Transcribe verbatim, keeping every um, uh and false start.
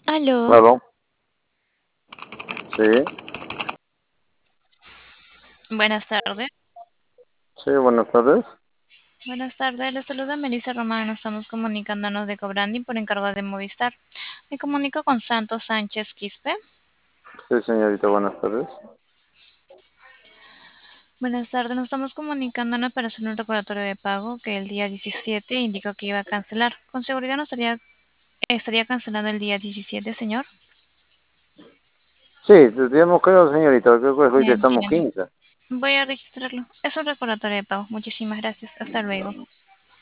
Aló, Claro, sí, buenas tardes. sí, buenas tardes. Buenas tardes, les saluda Melissa Román. Estamos comunicándonos de Cobrandi por encargo de Movistar. Me comunico con Santos Sánchez Quispe. Sí, señorita, buenas tardes. Buenas tardes, nos estamos comunicándonos para hacer un recordatorio de pago que el día diecisiete indicó que iba a cancelar. Con seguridad no estaría, estaría cancelando el día diecisiete, señor. Sí, digamos creo, señorita, creo que hoy ya estamos Entiendo. quince. Voy a registrarlo. Es un recordatorio de pago. Muchísimas gracias. Hasta luego.